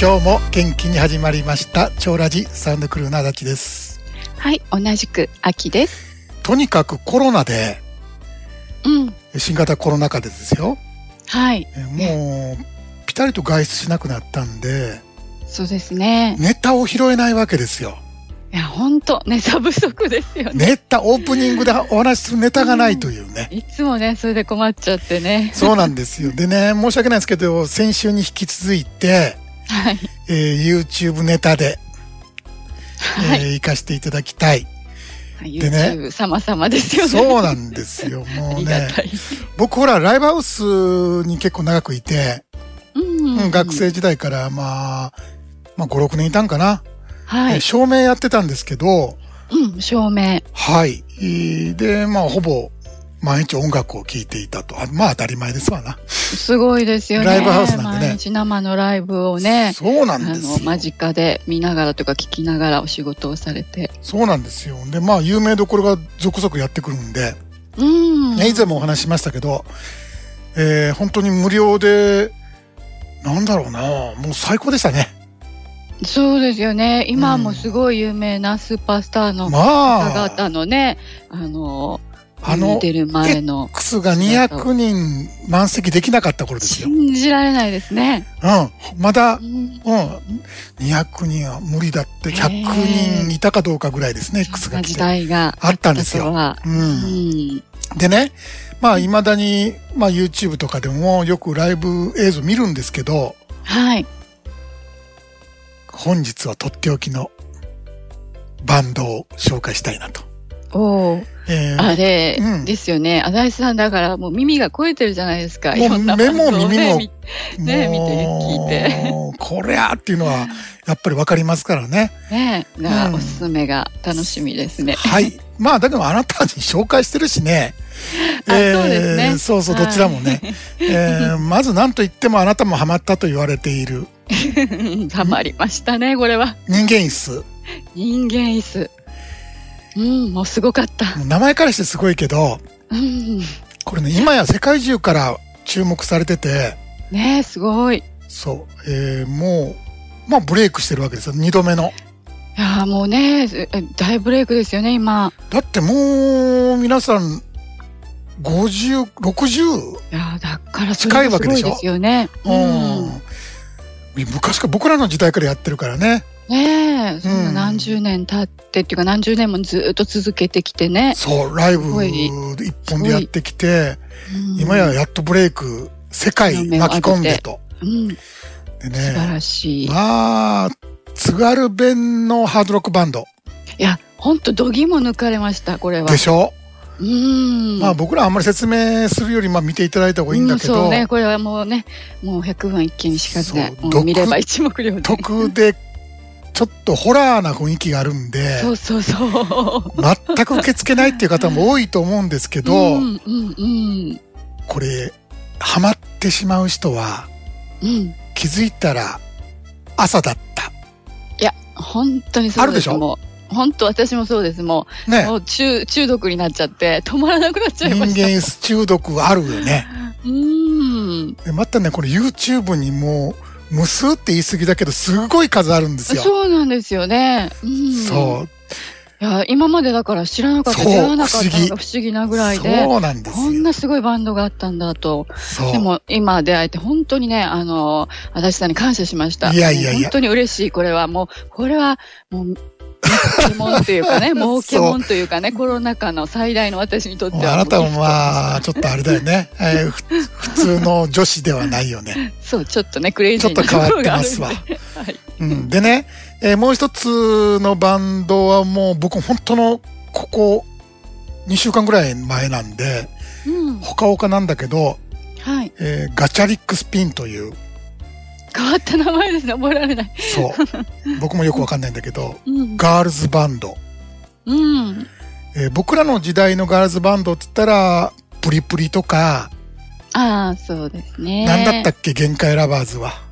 今日も元気に始まりました超ラジサウンドクルーの足立です。 はい、同じく秋です。 とにかくコロナで、新型コロナ禍でですよ。 はい。 もうピタリと外出しなくなったんで、 そうですね。 ネタを拾えないわけですよ。 いや本当ネタ不足ですよね。 ネタオープニングでお話しするネタがないというね。 いつもねそれで困っちゃってね。 そうなんですよ。でね、申し訳ないですけど先週に引き続いて、 はい。 YouTube ネタで、活かしていただきたい。 でね、YouTube 様々ですよね。 そうなんですよ。もうね、僕ほらライブハウスに結構長くいて、学生時代からまあ5、6年いたんかな。はい。照明やってたんですけど、 照明。 はい。で、まあほぼ毎日音楽を聴いていたと。まあ当たり前ですわな。 すごいですよね。 ライブハウスなんでね。 毎日生のライブをね。 そうなんですよ。 間近で見ながらとか聞きながらお仕事をされて。 そうなんですよ。で、まあ有名どころが続々やってくるんで。以前もお話ししましたけど、本当に無料で、なんだろうな、もう最高でしたね。 そうですよね。今もすごい有名なスーパースターの方々のね、出る前の X が200人満席できなかった頃ですよ。 信じられないですね。 まだ、200人は無理だって100人いたかどうかぐらいですね。X が来て時代があったんですよ。でね、まあ未だにまあ YouTube とかでもよくライブ映像見るんですけど、 はい。 本日はとっておきのバンドを紹介したいなと。 あれですよね。足立さんだからもう耳が肥えてるじゃないですか。 もう目も耳も見て聞いて。 これやっていうのはやっぱりわかりますからね。 おすすめが楽しみですね。 はい。まあだけどあなたに紹介してるしね。 そうですね。 そうそう、どちらもね。まず何と言ってもあなたもハマったと言われている。 ハマりましたね、これは。 人間椅子。 人間椅子。もうすごかった。 名前からしてすごいけど、これね、今や世界中から注目されてて。 ね、すごい。 そう。もう、まあブレイクしてるわけですよ。2度目の。 いやもうね、大ブレイクですよね、今。 だってもう、皆さん、50、60? いやだからそれがすごいですよね。 昔から僕らの時代からやってるからね。 ねえ、そんな何十年経ってっていうか何十年もずっと続けてきてね。 そう、ライブ一本でやってきて、今やっとブレイク、世界巻き込んでと。でね、 素晴らしい。 まあ、津軽弁のハードロックバンド。 いや、ほんと度肝抜かれました、これは。 でしょ？まあ僕らあんまり説明するよりまあ見ていただいた方がいいんだけど、 そうね、これはもうね、もう百聞一見にしかずで、見れば一目瞭然。 特でちょっとホラーな雰囲気があるんで、 そう全く受け付けないっていう方も多いと思うんですけど、これハマってしまう人は、気づいたら朝だった。 いや本当にそうです。あるでしょ？本当私もそうです。もう中毒になっちゃって止まらなくなっちゃいました。 人間中毒あるよね。でまたね、これ YouTube にもう無数って言い過ぎだけどすごい数あるんですよ。 そうなんですよね。そう。いや今までだから知らなかった、出会わなかったのが不思議なぐらいで、 そうなんですよ。 こんなすごいバンドがあったんだと。でも今出会えて本当にね、足立さんに感謝しました。本当に嬉しい。これはもう儲けもんというかね、儲けもんというかね、コロナ禍の最大の私にとっては。 あなたもまあ、ちょっとあれだよね。普通の女子ではないよね。 そう、ちょっとね、クレイジーなちょっと変わってますわ。でね、もう一つのバンドはもう僕本当のここ2週間ぐらい前なんで、ほかほかなんだけど、ガチャリックスピンという、 変わった名前ですね、覚えられない。 そう。僕もよくわかんないんだけど、ガールズバンド。僕らの時代のガールズバンドって言ったら、プリプリとか、 そうですね。 なんだったっけ、限界ラバーズは。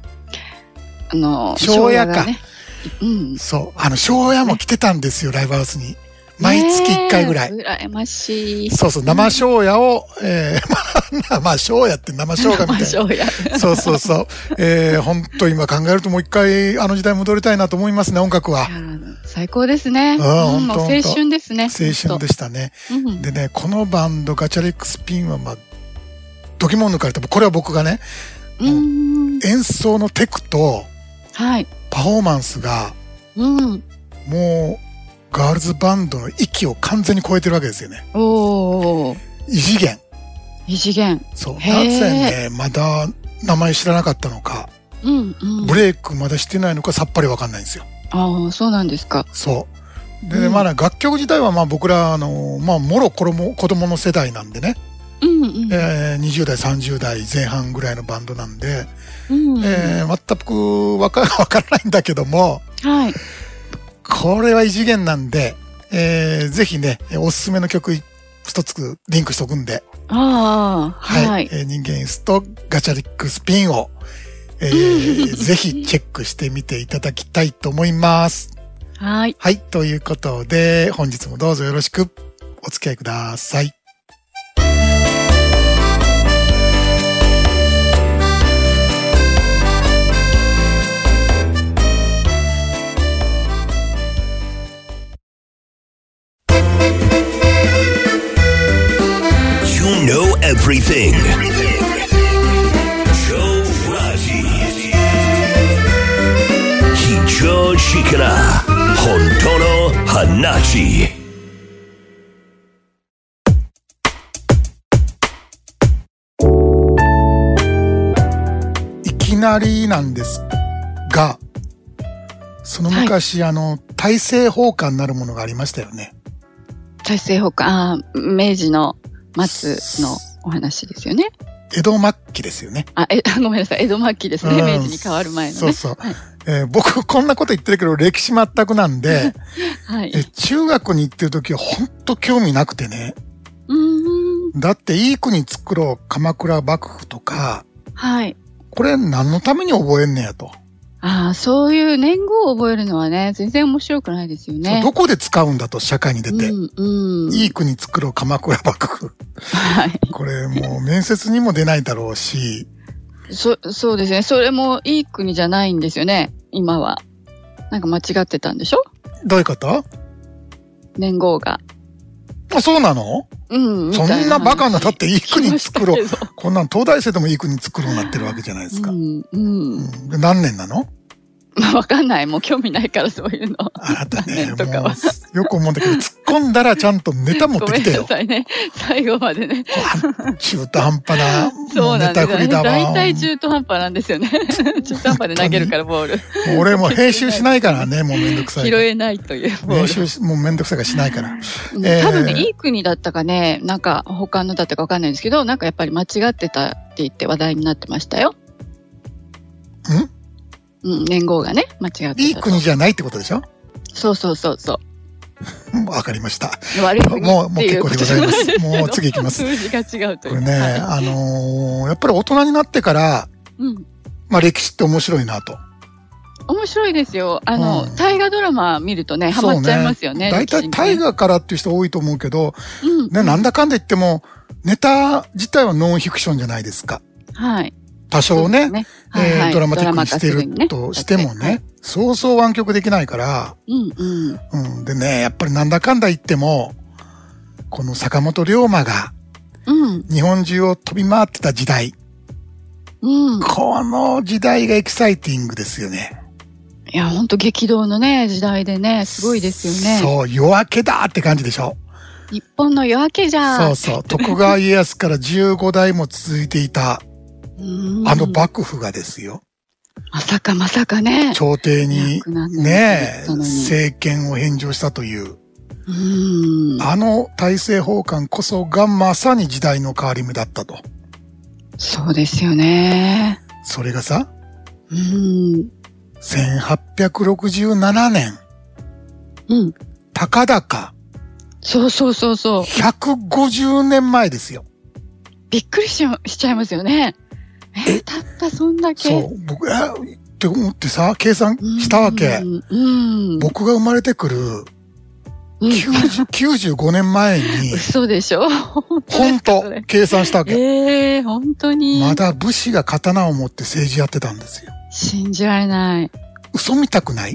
昭和か。 そう。昭和も来てたんですよ、ライブハウスに。 毎月1回ぐらい。 羨ましい。 そうそう、生生姜を、生生姜って生生姜みたいな。 生生姜。 そうそうそう。本当今考えるともう一回あの時代戻りたいなと思いますね、音楽は。 最高ですね。もう青春ですね。 青春でしたね。でね、このバンド、ガチャリックスピンは、度肝を抜かれた。これは僕がね、演奏のテクと、パフォーマンスが、もう、ガールズバンドの域を完全に超えてるわけですよね。異次元。 異次元。 そう。なぜね、まだ名前知らなかったのか、ブレイクまだしてないのかさっぱりわかんないんですよ。 ああ、そうなんですか。 そう。で、楽曲自体は僕ら、もろ子供の世代なんでね。20代、30代前半ぐらいのバンドなんで、全くわからないんだけども、これは異次元なんで、ぜひね、おすすめの曲一つリンクしとくんで、人間イスとガチャリックスピンを、ぜひチェックしてみていただきたいと思います。はい。ということで、本日もどうぞよろしくお付き合いください。 Know everything. Joe Raji. Hicho Shikara. Honto no Hanashi. いきなりなんですが、その昔、大政奉還なるものがありましたよね。 大政奉還、明治の末のお話ですよね。 江戸末期ですよね。 ごめんなさい。江戸末期ですね。明治に変わる前のね。 そうそう。僕、こんなこと言ってるけど、歴史全くなんで、中学に行ってる時は本当興味なくてね。だって、いい国作ろう、鎌倉幕府とか、これ何のために覚えんねやと。 そういう年号を覚えるのはね、全然面白くないですよね。 どこで使うんだと、社会に出て。いい国作ろう、鎌倉幕府。これもう面接にも出ないだろうし。 そうですね。それもいい国じゃないんですよね、今は。なんか間違ってたんでしょ？ どういうこと？ 年号が。 そうなの？そんなバカな、だっていい国作ろう。こんなん東大生でもいい国作ろうなってるわけじゃないですか。で何年なの？ わかんない。もう興味ないからそういうの。 あなたね、もうよく思うんだけど、突っ込んだらちゃんとネタ持ってきてよ。 ごめんなさいね。最後までね。 中途半端なネタ振りだわ。 大体中途半端なんですよね。中途半端で投げるからボール。 俺も編集しないからね、もうめんどくさい。 拾えないというボール。 編集もうめんどくさいからしないから。 多分ね、いい国だったかね、なんか他のだったかわかんないんですけど、なんかやっぱり間違ってたって言って話題になってましたよ。年号がね、間違ってた。 いい国じゃないってことでしょ？そう。わかりました。 悪い国もう結構でございます。もう次行きます。 数字が違うという。 これね、やっぱり大人になってから、歴史って面白いなと。 面白いですよ。大河ドラマ見るとね、ハマっちゃいますよね。 大体大河からっていう人多いと思うけど、なんだかんだ言っても、ネタ自体はノンフィクションじゃないですか。多少ね、ドラマティックにしてるとしてもね、そうそう湾曲できないから、でね、やっぱりなんだかんだ言っても、この坂本龍馬が、日本中を飛び回ってた時代、この時代がエキサイティングですよね。 いや、ほんと激動のね、時代でね、すごいですよね。 そう、夜明けだって感じでしょ。 日本の夜明けじゃ。 徳川家康から15代も続いていた、幕府がですよ。 まさかね。 朝廷にね、政権を返上したという。大政奉還こそがまさに時代の変わり目だったと。 そうですよね。 それがさ、1867年。たかだか。 そう。 150年前ですよ。 びっくりしちゃいますよね。たったそんだけ。 そう、僕、って思ってさ、計算したわけ。僕が生まれてくる 95年前に。 嘘でしょ？ 本当計算したわけ。 本当に。 まだ武士が刀を持って政治やってたんですよ。 信じられない。 嘘みたくない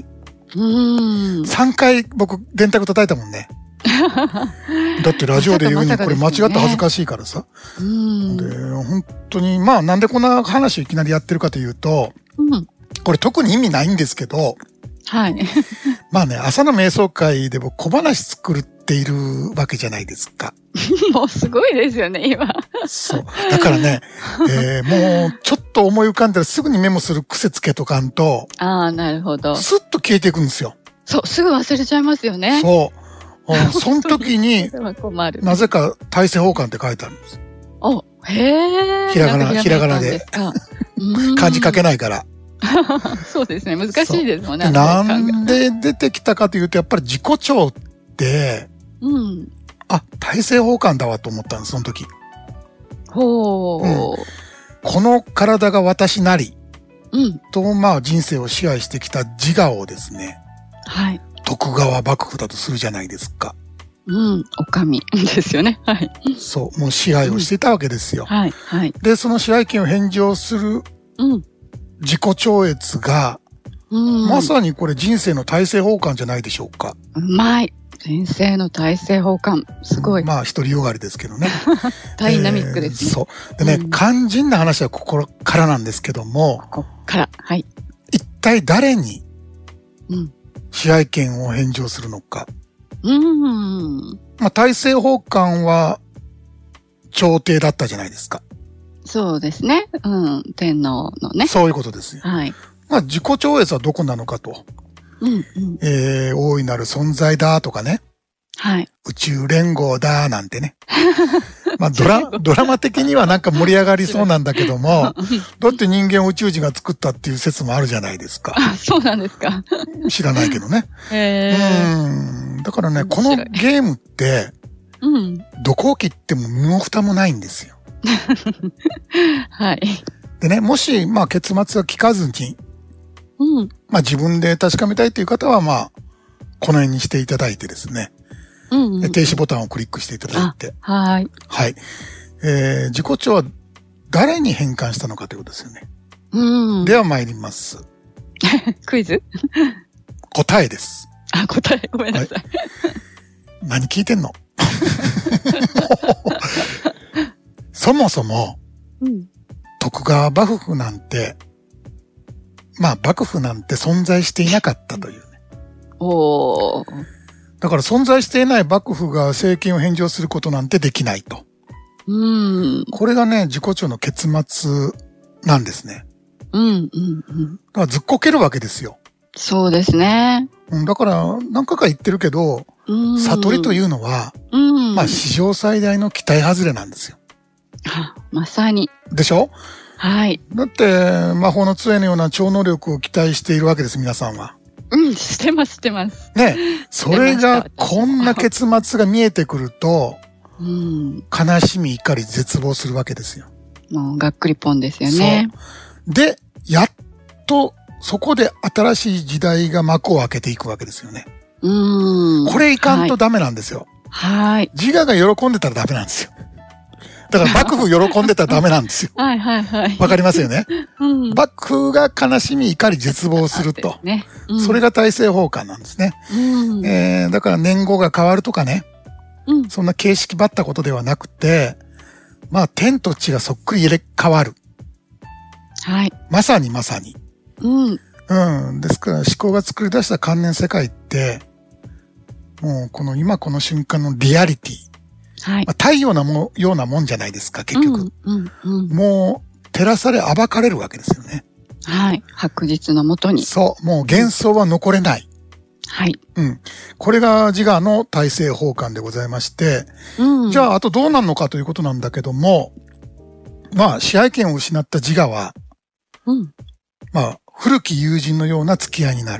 ？3回僕電卓叩いたもんね。だってラジオで言うにこれ間違った恥ずかしいからさ。で、本当に、まあなんでこんな話をいきなりやってるかというと、これ特に意味ないんですけど、 はい。 まあね、朝の瞑想会で僕小話作っているわけじゃないですか。 もうすごいですよね、今。 そう。だからね、もうちょっと思い浮かんだらすぐにメモする癖つけとかんと、 ああ、なるほど。 スッと消えていくんですよ。 そう、すぐ忘れちゃいますよね。 そう。その時に、なぜか大政奉還って書いてあるんです。 へえ。 ひらがなで。漢字書けないから。 そうですね。難しいですもんね。 なんで出てきたかというと、やっぱり自己調って、大政奉還だわと思ったんです、その時。この体が私なり、と、まあ人生を支配してきた自我をですね、 はい。 徳川幕府だとするじゃないですか。 お上ですよね。はい。 そう、もう支配をしていたわけですよ。 はい、はい。 で、その支配権を返上する、自己超越が、まさにこれ人生の大政奉還じゃないでしょうか。 うまい。人生の大政奉還。すごい。 まあ、独りよがりですけどね。 ダイナミックですね。 そう。でね、肝心な話はここからなんですけども。 ここから。はい。 一体誰に、支配権を返上するのか。まあ、大政奉還は、朝廷だったじゃないですか。 そうですね。天皇のね。 そういうことですよ。 はい。 まあ、自己超越はどこなのかと。大いなる存在だとかね。 はい。 宇宙連合だなんてね。まあドラマ的にはなんか盛り上がりそうなんだけども、だって人間を宇宙人が作ったっていう説もあるじゃないですか。 そうなんですか。 知らないけどね。だからね、このゲームって、どこを切っても身も蓋もないんですよ。 はい。 でね、もし、まあ結末が聞かずに、まあ自分で確かめたいという方は、まあ、この辺にしていただいてですね。停止ボタンをクリックしていただいて。 はい。 はい。自己調は誰に変換したのかということですよね。では参ります。 クイズ？ 答えです。 答え。ごめんなさい。 何聞いてんの？そもそも、徳川幕府なんて、まあ幕府なんて存在していなかったというね。だから存在していない幕府が政権を返上することなんてできないと。これがね、自己調の結末なんですね。だからずっこけるわけですよ。 そうですね。 だから何回か言ってるけど、悟りというのは、まあ史上最大の期待外れなんですよ。 まさに。 でしょ？ はい。 だって、魔法の杖のような超能力を期待しているわけです、皆さんは。 してます。 ね。それが、こんな結末が見えてくると、悲しみ、怒り、絶望するわけですよ。 もう、がっくりポンですよね。 で、やっと、そこで新しい時代が幕を開けていくわけですよね。これいかんとダメなんですよ。 はい。 自我が喜んでたらダメなんですよ。だから幕府喜んでたらダメなんですよ。 はい。 わかりますよね。幕府が悲しみ、怒り、絶望すると。それが大政奉還なんですね。だから年号が変わるとかね。そんな形式ばったことではなくて、まあ天と地がそっくり入れ替わる。 はい。 まさに。ですから思考が作り出した観念世界って、もうこの今この瞬間のリアリティ。 はい。 太陽のようなもんじゃないですか、結局。もう、照らされ暴かれるわけですよね。 はい。白日のもとに。 そう。もう幻想は残れない。 はい。 これが自我の大政奉還でございまして、じゃあ、あとどうなるのかということなんだけども、まあ、支配権を失った自我は、まあ、古き友人のような付き合いになる。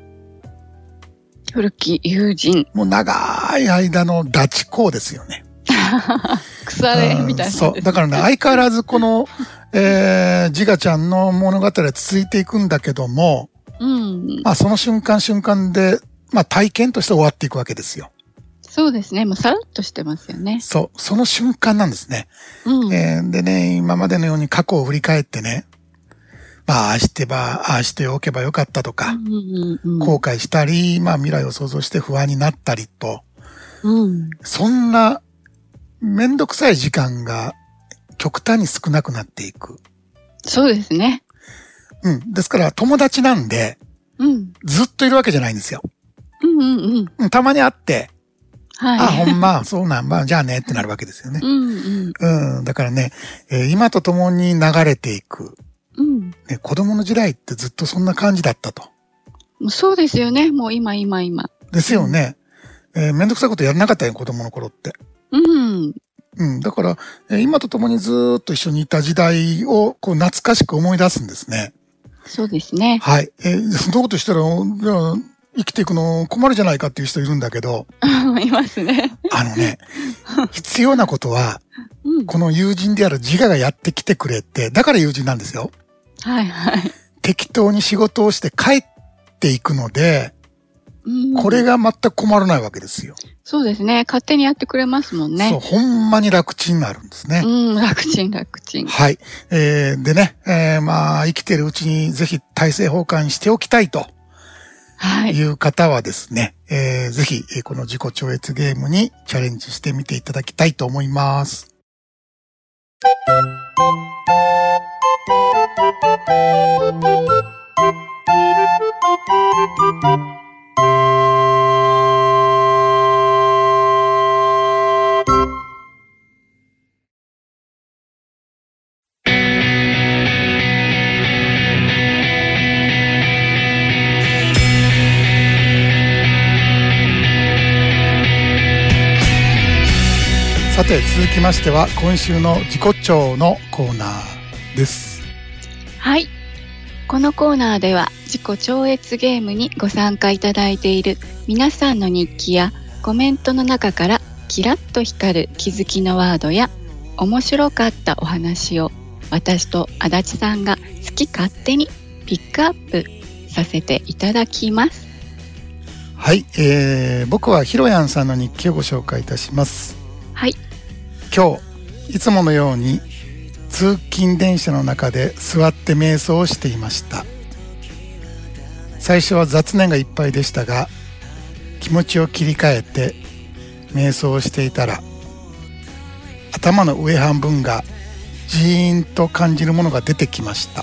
古き友人。 もう長い間のダチ公ですよね。 腐れみたいな、 そう。だからね、相変わらずこの、自我ちゃんの物語は続いていくんだけども、まあその瞬間で、まあ体験として終わっていくわけですよ。 そうですね。もうさらっとしてますよね。 そう。その瞬間なんですね。 うん。 でね、今までのように過去を振り返ってね、まあ、ああしておけばよかったとか、後悔したり、まあ未来を想像して不安になったりと、そんなめんどくさい時間が極端に少なくなっていく。 そうですね。 ですから友達なんで、ずっといるわけじゃないんですよ。たまに会って、ほんま、そうなん、まあ、じゃあねってなるわけですよね。だからね、今と共に流れていく。ね、子供の時代ってずっとそんな感じだったと。 そうですよね。もう今。 ですよね。めんどくさいことやらなかったよ、子供の頃って。だから、今と共にずーっと一緒にいた時代をこう懐かしく思い出すんですね。 そうですね。 はい。そんなことしたら、生きていくの困るじゃないかっていう人いるんだけど。 いますね。 必要なことは、この友人である自我がやってきてくれて、だから友人なんですよ。適当に仕事をして帰っていくので、これが全く困らないわけですよ。 そうですね。勝手にやってくれますもんね。 そう、ほんまに楽ちんになるんですね。 楽ちん。 はい。でね、まあ、生きてるうちにぜひ体制崩壊しておきたいと。いう方はですね、ぜひ、この自己超越ゲームにチャレンジしてみていただきたいと思います。さて続きましては今週の自己調のコーナーです。 はい。このコーナーでは自己超越ゲームにご参加いただいている皆さんの日記やコメントの中からキラッと光る気づきのワードや面白かったお話を私と足立さんが好き勝手にピックアップさせていただきます。 はい、僕はひろやんさんの日記をご紹介いたします。 はい。 今日いつものように通勤電車の中で座って瞑想をしていました。最初は雑念がいっぱいでしたが気持ちを切り替えて瞑想をしていたら頭の上半分がジーンと感じるものが出てきました。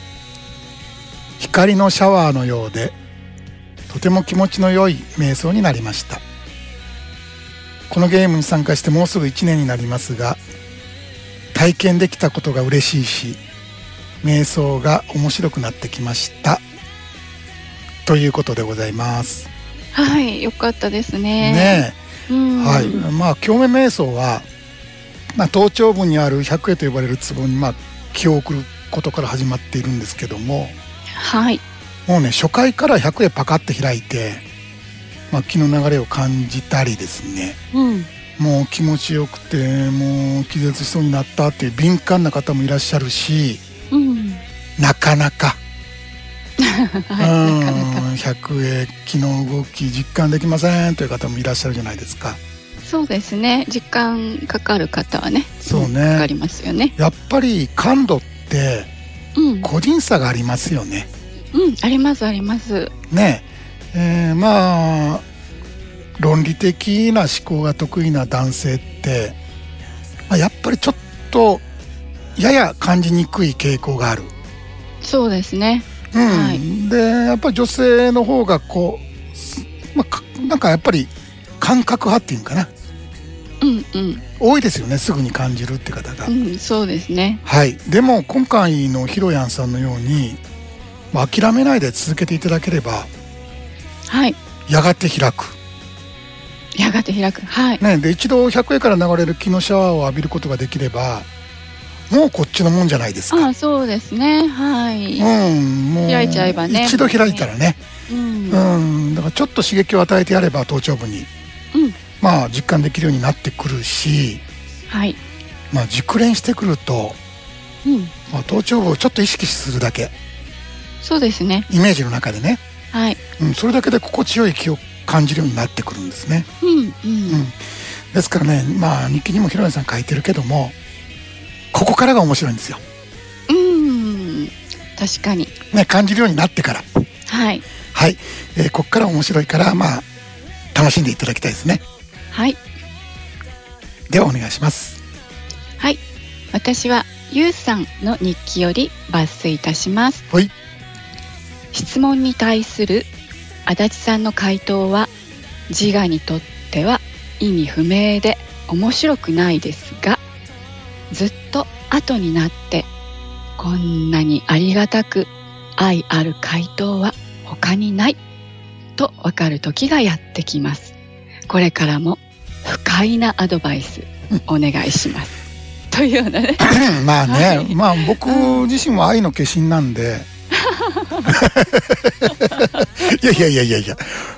光のシャワーのようでとても気持ちの良い瞑想になりました。このゲームに参加してもうすぐ1年になりますが体験できたことが嬉しいし瞑想が面白くなってきましたということでございます。 はい、よかったですね。 ねえ、はい。まあ共鳴瞑想は、頭頂部にある百会と呼ばれる壺に気を送ることから始まっているんですけども、 はい。 もうね初回から百会パカッて開いて、気の流れを感じたりですね。もう気持ちよくてもう気絶しそうになったっていう敏感な方もいらっしゃるし、なかなか百会気の動き実感できませんという方もいらっしゃるじゃないですか。 そうですね。時間かかる方はね。 そうね。 かかりますよね。 やっぱり感度って個人差がありますよね。 ありますあります。 ねえ、論理的な思考が得意な男性って、やっぱりちょっとやや感じにくい傾向がある。 そうですね。 でやっぱり女性の方がなんかやっぱり感覚派っていうかな、多いですよね。すぐに感じるって方が。 そうですね。 はい。でも今回のひろやんさんのように、諦めないで続けていただければ、やがて開く。はい。ね、で一度百会から流れる気のシャワーを浴びることができれば、もうこっちのもんじゃないですか。 そうですね。はい。 もう開いちゃえばね。 一度開いたらね。だからちょっと刺激を与えてやれば頭頂部に、実感できるようになってくるし、熟練してくると、頭頂部をちょっと意識するだけ。 そうですね。 イメージの中でね。 はい。 それだけで心地よい気感じるようになってくるんですね。ですからね、まあ日記にもひろやさん書いてるけども、ここからが面白いんですよ。 確かにね、感じるようになってから。はい、ここから面白いから、まあ楽しんでいただきたいですね。 はい。 ではお願いします。 はい。私はゆうさんの日記より抜粋いたします。 はい。 質問に対する足立さんの回答は、自我にとっては意味不明で面白くないですが、ずっと後になってこんなにありがたく愛ある回答は他にないと分かる時がやってきます。これからも不快なアドバイスお願いします。というようなねまあね、まあ僕自身も愛の化身なんでいや、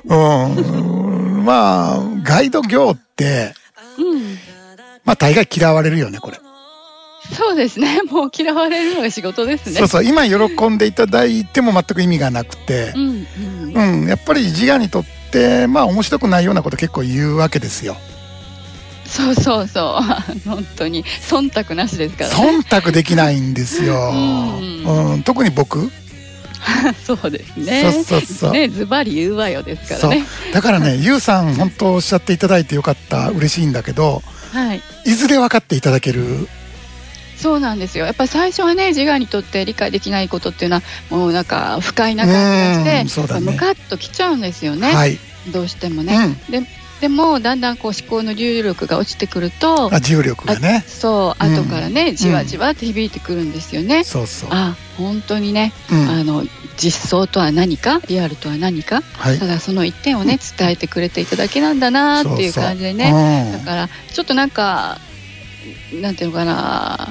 まあガイド業って、まあ大概嫌われるよね、これ。 そうですね、もう嫌われるのが仕事ですね。 そうそう、今喜んでいただいても全く意味がなくて、やっぱり自我にとってまあ面白くないようなこと結構言うわけですよ。 そう本当に忖度なしですからね。 忖度できないんですよ。特に僕そうですね。そうね、ズバリ言うわよですからね。 だからね、ゆうさん本当おっしゃっていただいてよかった、嬉しいんだけど、いずれ分かっていただける。 そうなんですよ。やっぱり最初はね、自我にとって理解できないことっていうのはもうなんか不快な感じがして、ムカッときちゃうんですよね。どうしてもね。でもだんだんこう思考の重力が落ちてくると、 重力がね、 そう後からね、じわじわって響いてくるんですよね。本当にね、実相とは何か、リアルとは何か、ただその一点をね伝えてくれていただけなんだなっていう感じでね。だからちょっとなんかなんていうのかな、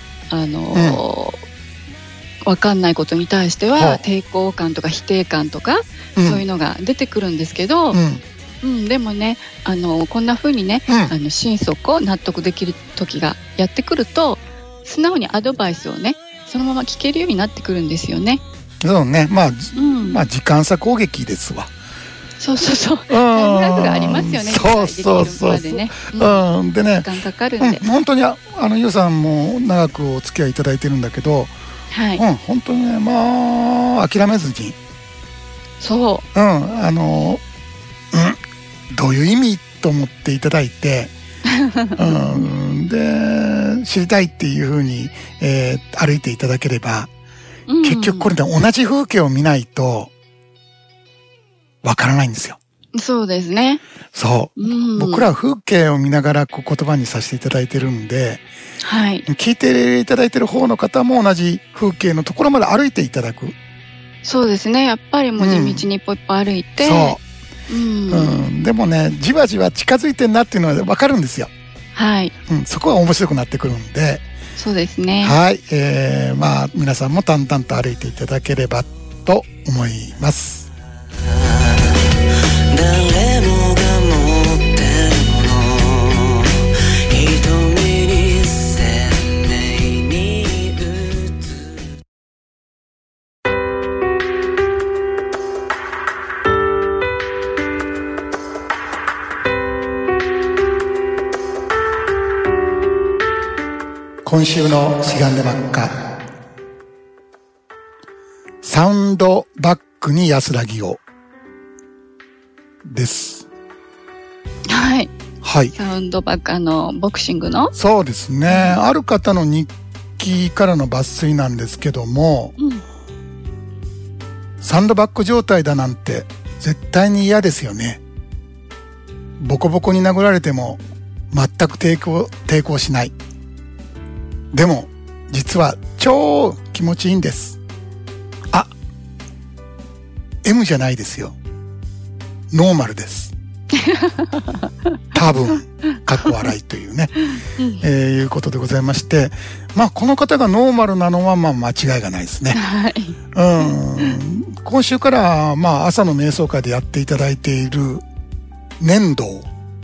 分かんないことに対しては抵抗感とか否定感とか、そういうのが出てくるんですけど、でもね、こんな風にね、心底納得できる時がやってくると、素直にアドバイスをねそのまま聞けるようになってくるんですよね。 そうね、まあ時間差攻撃ですわ。 タイムラグがありますよね。 そうでね、 でね、 時間かかるんで、 本当にゆうさんも長くお付き合いいただいてるんだけど、本当にね、まあ諦めずに、どういう意味と思っていただいて、で知りたいっていうふうに、歩いていただければ、結局これで同じ風景を見ないとわからないんですよ。そうですね。僕らは風景を見ながら言葉にさせていただいてるんで、聞いていただいてる方の方も同じ風景のところまで歩いていただく。そうですね。やっぱりもう地道に一歩一歩歩いて、でもね、じわじわ近づいてんなっていうのは分かるんですよ。そこが面白くなってくるんで。そうですね。まあ皆さんも淡々と歩いていただければと思います。誰もが持ってるもの、瞳に鮮明に映る。今週のしがんでばっか、サウンドバックに安らぎをです。サウンドバック、ボクシングの、そうですね、ある方の日記からの抜粋なんですけども、サンドバッグ状態だなんて絶対に嫌ですよね。ボコボコに殴られても全く抵抗しない。でも実は超気持ちいいんです。M じゃないですよ。ノーマルです。多分、かっこ笑いというね、いうことでございまして、まあこの方がノーマルなのはまあ間違いがないですね。今週からまあ朝の瞑想会でやっていただいている粘土。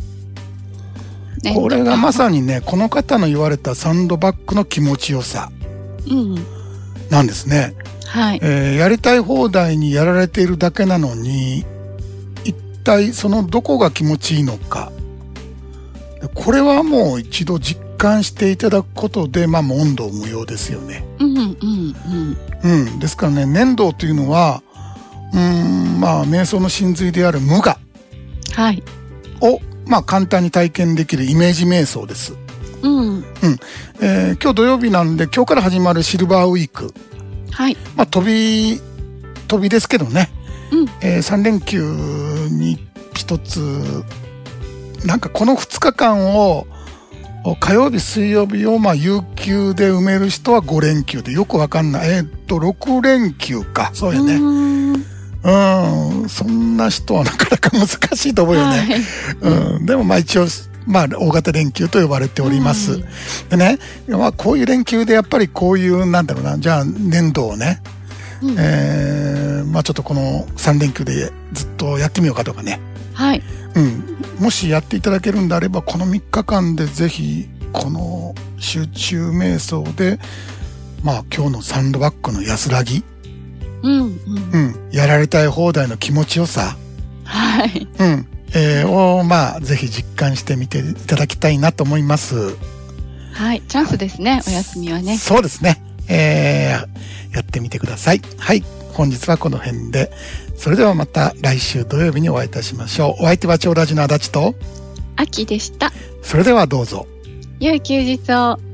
これがまさにね、この方の言われたサンドバッグの気持ちよさなんですね。やりたい放題にやられているだけなのに、一体そのどこが気持ちいいのか、これはもう一度実感していただくことで、まあ問答無用ですよね。ですからね、念動というのはまあ瞑想の真髄である無我を、まあ簡単に体験できるイメージ瞑想です。今日土曜日なんで、今日から始まるシルバーウィーク、まあ飛びですけどね、3連休に一つ、なんかこの2日間を火曜日水曜日をまあ有給で埋める人は5連休で、よくわかんない、6連休か、そうよね。そんな人はなかなか難しいと思うよね。でもまあ一応まあ大型連休と呼ばれております。でね、まあこういう連休でやっぱりこういうなんだろうな、じゃあ年度をね、まあちょっとこの3連休でずっとやってみようかとかね。もしやっていただけるんであれば、この3日間でぜひこの集中瞑想で、まあ今日のサンドバッグの安らぎ、やられたい放題の気持ちよさ、をまあぜひ実感してみていただきたいなと思います。 チャンスですね、お休みはね。 そうですね。やってみてください。本日はこの辺で。それではまた来週土曜日にお会いいたしましょう。お相手は超ラジの足立と秋でした。 それではどうぞ。 良い休日を。